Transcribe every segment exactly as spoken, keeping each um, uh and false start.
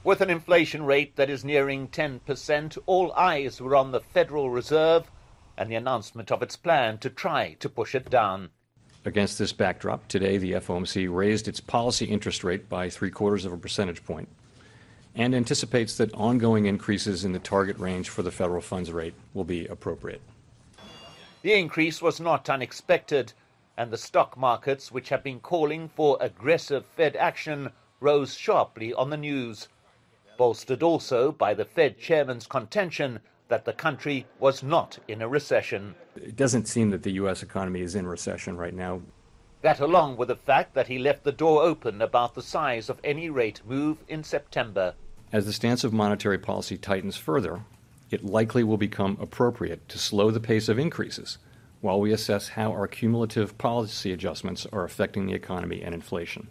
With an inflation rate that is nearing ten percent, all eyes were on the Federal Reserve and the announcement of its plan to try to push it down. Against this backdrop, today the F O M C raised its policy interest rate by three quarters of a percentage point and anticipates that ongoing increases in the target range for the federal funds rate will be appropriate. The increase was not unexpected, and the stock markets, which have been calling for aggressive Fed action, rose sharply on the news, bolstered also by the Fed chairman's contention that the country was not in a recession. It doesn't seem that the U S economy is in recession right now. That, along with the fact that he left the door open about the size of any rate move in September. As the stance of monetary policy tightens further, it likely will become appropriate to slow the pace of increases while we assess how our cumulative policy adjustments are affecting the economy and inflation.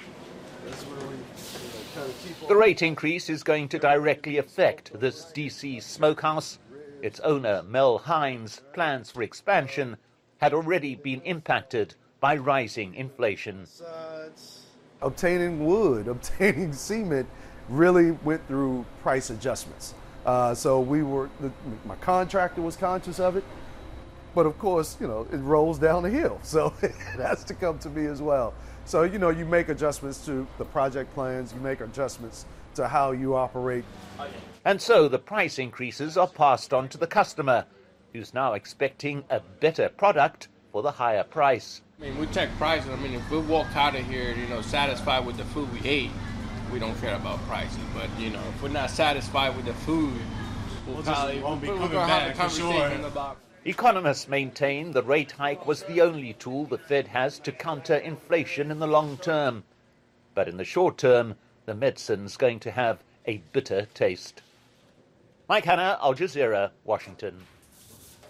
The rate increase is going to directly affect this D C smokehouse. Its owner, Mel Hines' plans for expansion had already been impacted by rising inflation. Obtaining wood, obtaining cement really went through price adjustments. Uh, so we were, the, my contractor was conscious of it, but of course, you know, it rolls down the hill. So it has to come to me as well. So, you know, you make adjustments to the project plans, you make adjustments to how you operate. And so the price increases are passed on to the customer, who's now expecting a better product for the higher price. I mean, we check prices. I mean, if we walk out of here, you know, satisfied with the food we ate, we don't care about prices. But, you know, if we're not satisfied with the food, we'll, we'll probably just, won't be we're coming gonna back have a conversation for sure. about. Economists maintain the rate hike was the only tool the Fed has to counter inflation in the long term. But in the short term, the medicine's going to have a bitter taste. Mike Hanna, Al Jazeera, Washington.